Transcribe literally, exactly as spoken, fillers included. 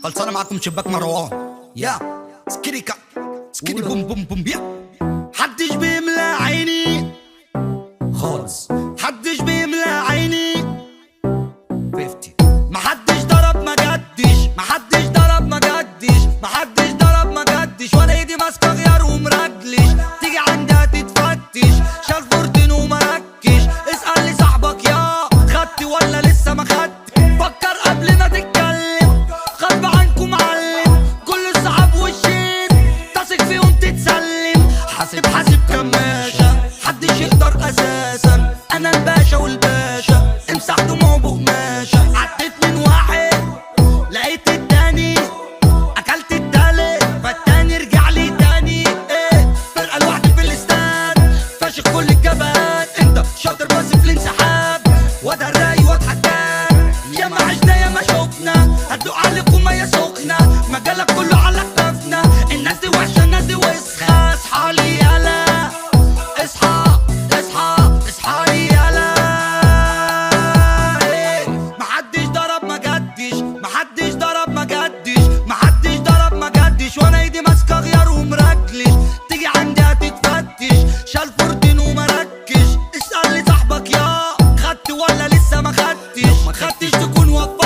خلصانه معاكم شباك مروان. يا سكريكا سكري بوم بوم بوم. يا حدش بيملى عيني خالص، حدش بيملى عيني خمسين. محدش ضرب ما جدش، محدش ضرب ما جدش، محدش ضرب ما جدش، وانا ايدي ماسكه غيار ومرجلش. تيجي عندي هتتفتش، شال فورتين ومركش. اسأل لي صاحبك يا خدت ولا لسه ما خدت. فكر قبل ما تتكلم، غصب عنكم معلم. كل الصحاب والشيت تثق فيهم تتسلم. حاسب حاسب كماشة، محدش يقدر اساسا. انا الباشا والباشا امسح دموعه بقماشة. عديت من واحد لقيت التاني، اكلت التالت فالتاني رجع لي تاني. ايه فرقة لوحدي في الاستاد، فاشخ كل الجبهات. انت شاطر بس في الانسحاب، واد الراي واد حداد. يا ما عشنا يا ما شفنا، هتدوق عليكم مية سخنة. مجالك كله على كتافنا، الناس دي وحشة الناس دي وسخة. اصحى لي يالا، اصحى اصحى اصحى لي يالا. إيه. محدش ضرب ما جدش، محدش ضرب ما جدش، محدش ضرب ما جدش، وانا ايدي ماسكه غيار ومركلش. تيجي عندي هتتفتش، شال فورتين ومركش. اسأل لي صاحبك يا خدت ولا لسه ما خدتش. ما خدتش تكون وفرت.